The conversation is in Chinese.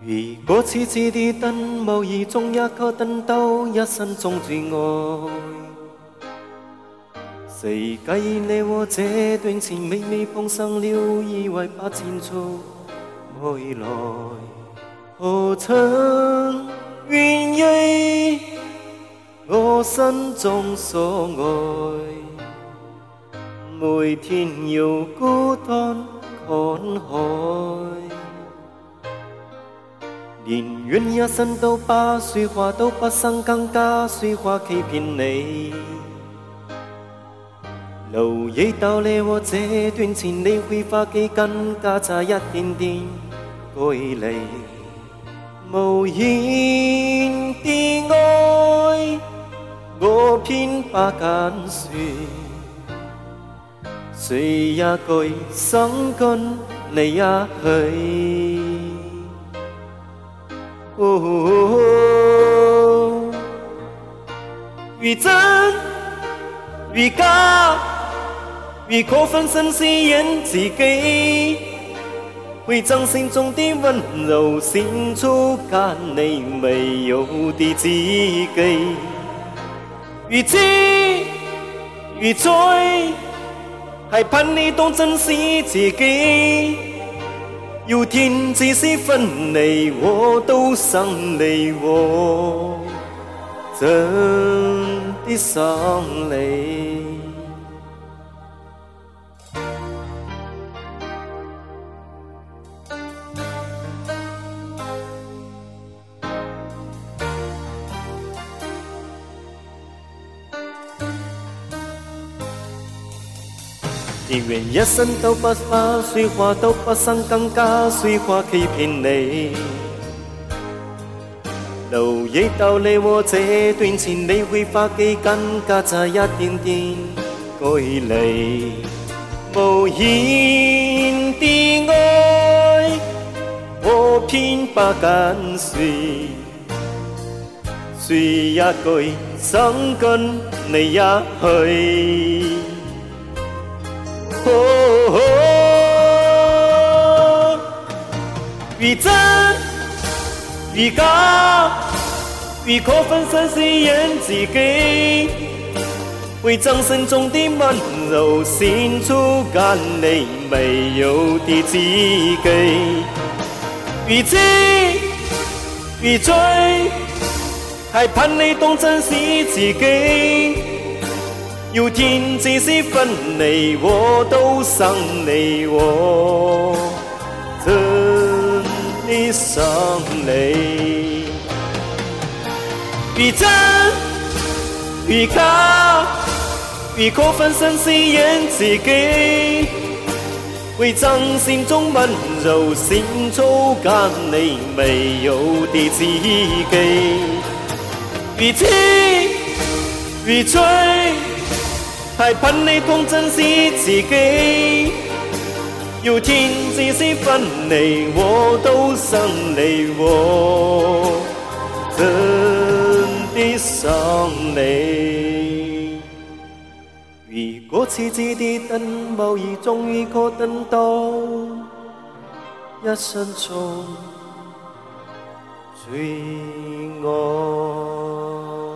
如果痴痴地等，無意中也可等到一生中最愛。誰介意你我這段情微微碰上了，以為把前途未來，何曾願意我心中所愛，每天要孤單看海。連遠一生都把說話都不生，更加說話欺騙你。路已到了我這段情，你會發覺更加差一點點距離。無言的愛，我偏不敢說，誰也懼想跟你一起。如真如假，如可分身飾演自己，會將心中的溫柔獻出給你沒有的知己。如知如醉，還盼你懂珍惜自己。有天即使分離，我都想你，我真的想你。寧願一生都不把說話都不生，更加說話欺騙你。路亦到了我這段情，你會發覺更加差一點點距離。無言的愛，我偏不敢說，說一句想跟你一起。如真如假，如可分身飾演自己，會將心中的溫柔獻出給你沒有的知己。如知如醉，還盼你懂珍惜自己。有天即使分離，我都想你，我真的想你。如真如假，如可分身飾演自己，會將心中溫柔獻出給你沒有的知己。如痴如醉，還盼你懂珍惜自己。有天即使分離，我都想你，我真的想你。如果痴痴地等，無意終於可等到一生中最愛。